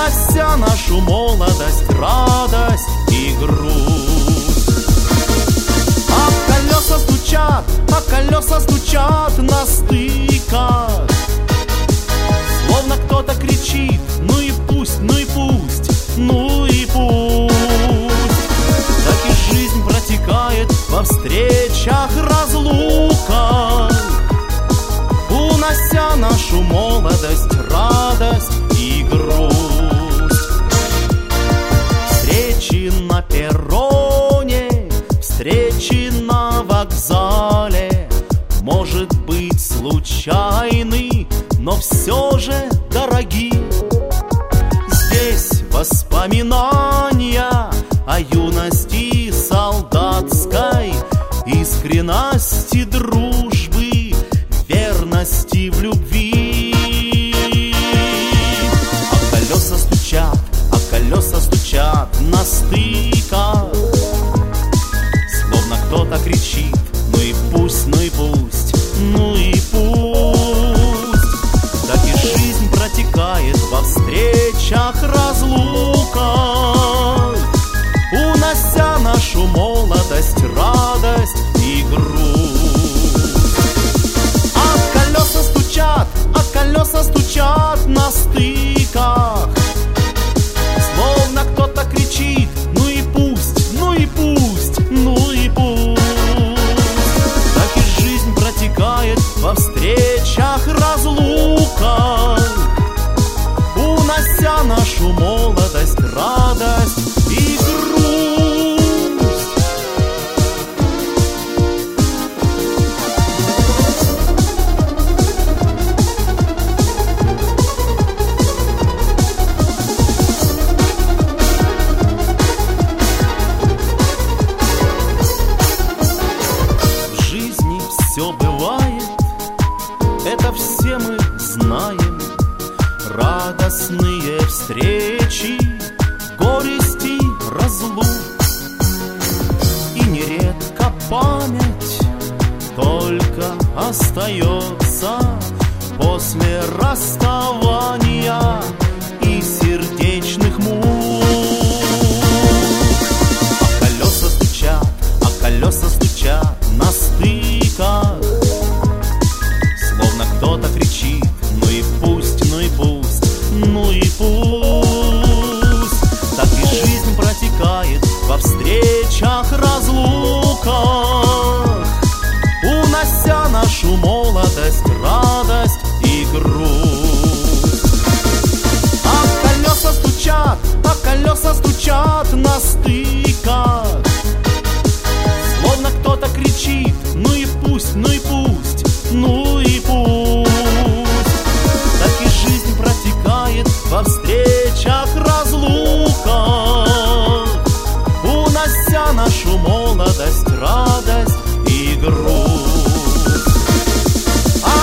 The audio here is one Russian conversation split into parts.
унося нашу молодость, радость и грусть. А колеса стучат на стыках, словно кто-то кричит: ну и пусть, ну и пусть, ну и пусть. Так и жизнь протекает во встречах, разлуках, унося нашу молодость, радость и грусть. Встречи на перроне, встречи на вокзале, может быть, случайны, но все же дороги. Здесь воспоминания о юности солдатской, искренности дружбы, верности в любви. А колеса стучат на стыках, словно кто-то кричит: ну и пусть, ну и пусть, ну и пусть. Так и жизнь протекает во встречах, разлуках, унося нашу молодость, радость и грусть. А колеса стучат на стыках, словно кто-то кричит: ну и пусть, ну и пусть, ну и пусть. Так и жизнь протекает во встречах, разлуках, унося нашу молодость, радость и грусть. В жизни все бывает, это все мы знаем. Радостные встречи, горести, разлук. И нередко память только остается после расставания и сердечных мук. А колеса стучат на стыках, словно кто-то кричит: ну и пусть, ну и пусть, ну и пусть. Так и жизнь протекает во встречах, разлуках, унося нашу молодость, радость и грусть. А колеса стучат на стыках, словно кто-то кричит: ну и пусть, ну и пусть, ну и пусть. Так и жизнь протекает во встречах, разлуках, унося нашу молодость, радость и грусть. А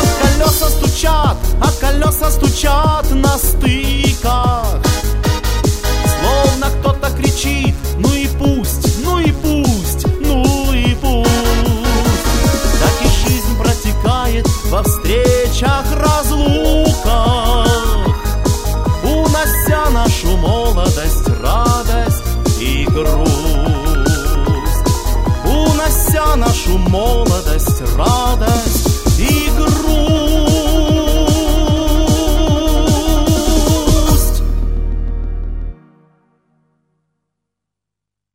колеса стучат на стыках, словно кто-то кричит: ну и пусть, ну и пусть, ну и пусть. Так и жизнь протекает во встречах, разлуках, унося нашу молодость, радость и грусть. Унося нашу молодость, радость